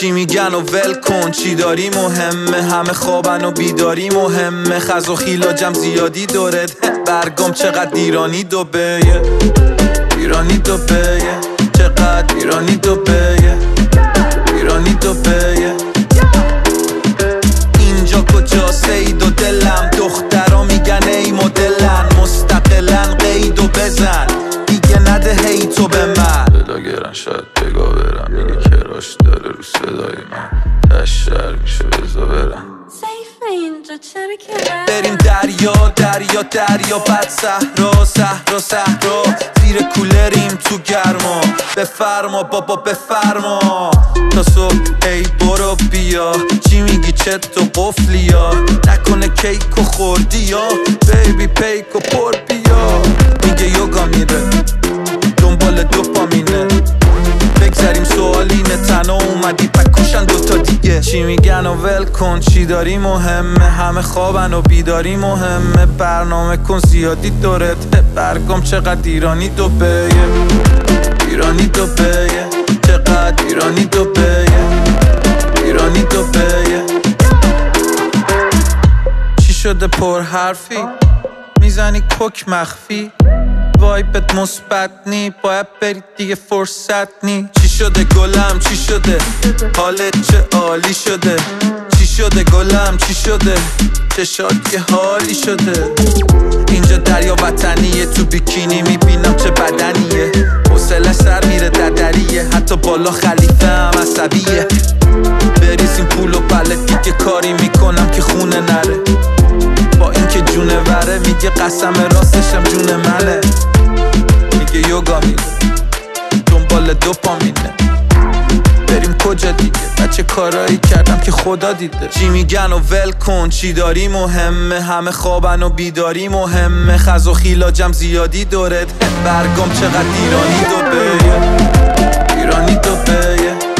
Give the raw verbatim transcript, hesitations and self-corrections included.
چی میگن و ول کن، چی داری مهمه، همه خوابن و بیداری مهمه، خز و خیلاجم زیادی دورت، برگام چقدر ایرانی دوبه، ایرانی دوبه، چقدر ایرانی دوبه، ایرانی دوبه. اینجا کجا سید و دلم، دخترا میگن ای مدلن، مستقلن قید و بزن، دیگه نده هی تو به من. دلا گرن شاید بگا برم، میگه کراش داره رو صدای من، تشتر میشه بزا برم. اینجا چرا که بریم دریا دریا دریا، بعد صحرا صحرا صحرا، زیر کولریم تو گرما، بفرما بابا بفرما تا صبح. ای برو بیا، چی میگی چت و قفلی یا نکنه کیک و خوردی یا بیبی پیک و پر بیا. میگه یوگا میره دنبال دوپامینه، بگذاریم سوالینه، تنها اومدی پکوشن دوتا دیگه. چی میگن و ول کن، چی داری مهمه، همه خوابن و بیداری مهمه، برنامه کن زیادی دورت، برگام چقدر ایرانی دوبه، ایرانی دوبه، چقدر ایرانی دوبه، ایرانی دوبه. چی شده پر حرفی، میزنی کوک مخفی، وایبت مثبت نی، باید بری دیگه فرصت نی. چی شده گلم چی شده، حالت چه عالی شده، چی شده گلم چی شده، چشات یه حالی شده. اینجا دریا وطنیه، تو بیکینی میبینم چه بدنیه، حوصله سر میره ددریه، حتی بالا خلیفه هم عصبیه. بریزیم پول و بله دیگه کاری میکنم که خونه نره، با اینکه جونه وره میگه قسم راستشم جون منه. میگه یوگا میره دنبال دوپامینه، بریم کجا دیگه، بچه کارایی کردم که خدا دیده. چی میگن و ول کن، چی داری مهمه، همه خوابن و بیداری مهمه، خز و خیلاجم زیادی دورت، برگام چقدر ایرانی دوبه، ایرانی دوبه.